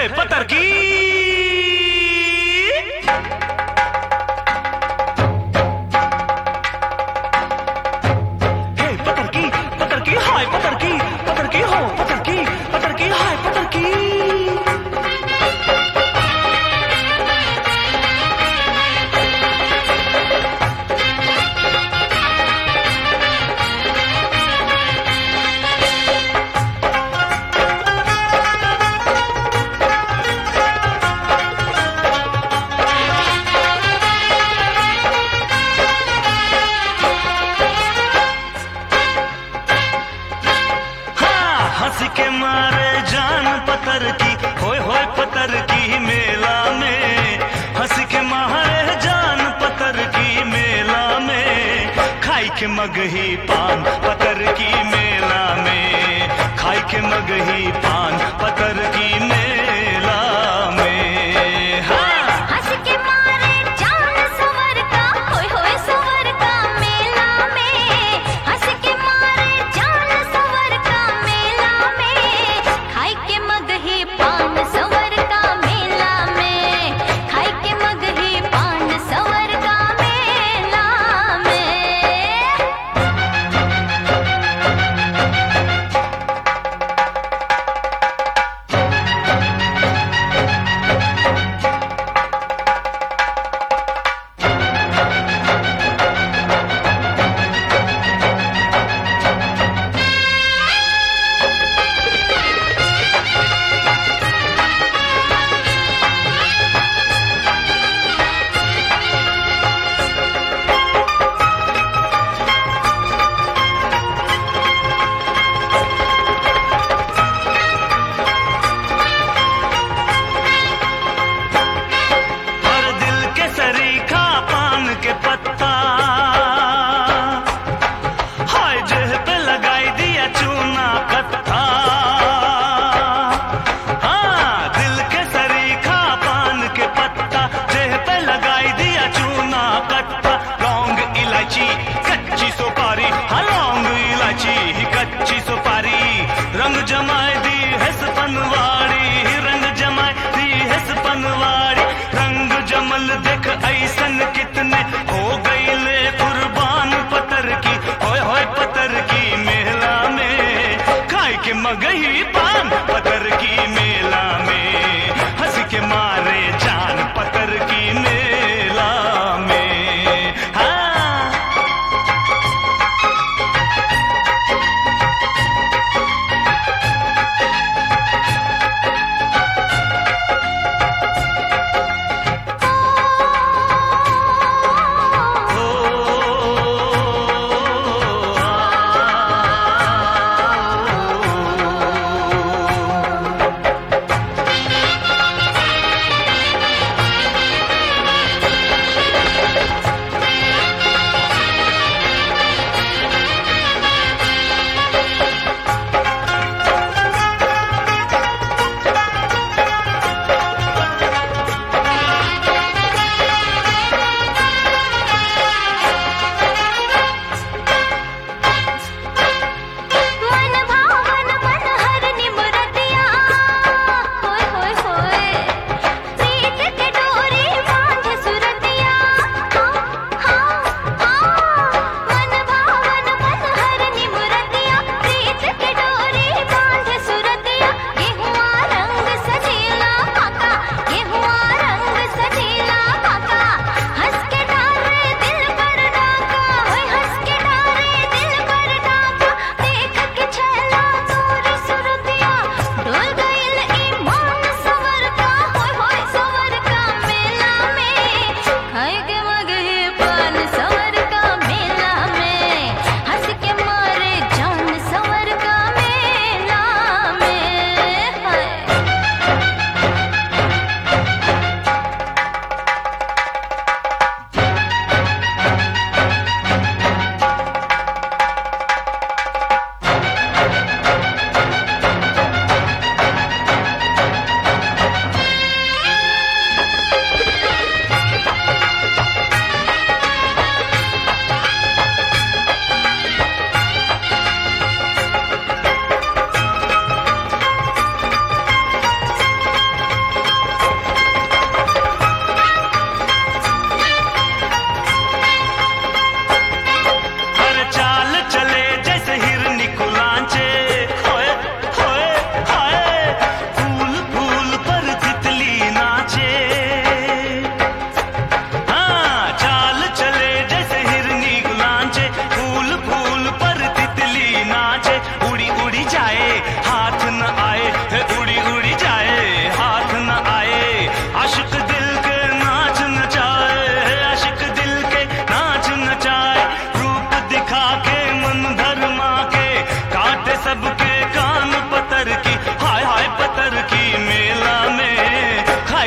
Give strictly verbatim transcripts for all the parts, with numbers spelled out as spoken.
पतर की हे पतर की पतर की हाय पतर की पतर की हो पतर की पतर की हाय पतर की हंस के मारे जान पतर की होय होय पतर की मेला में हंस के मारे जान पतर की मेला में खाई के मगही पान पतर की मेला में खाई के मगही पान पतर की मेला में हाँ। हंस के मारे जान सवर का होय होय सवर का मेला में हंस के मारे जान सवर का मेला में खाई के मगही पान सवर का मेला में खाई के मगही पान सवर का मेला में हे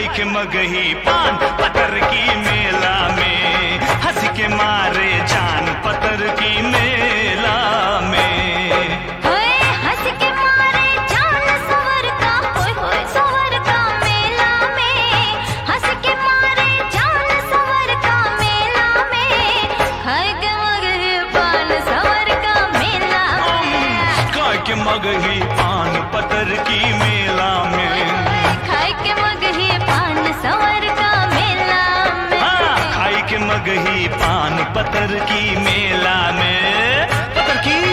खाई के मगही पान पतर की मेला में, हंस के मारे जान पतर की मेला में। होए हंस के मारे जान सवर का, होए होए सवर का मेला में, हंस के मारे जान सवर का मेला में, खाए के मगही पान सवर का मेला में, खाई के मगही पान पतर की मेला में, खाए के मगही पान सवर का मेला में, हाँ खाई के मगही पान पतर की मेला में, पतर की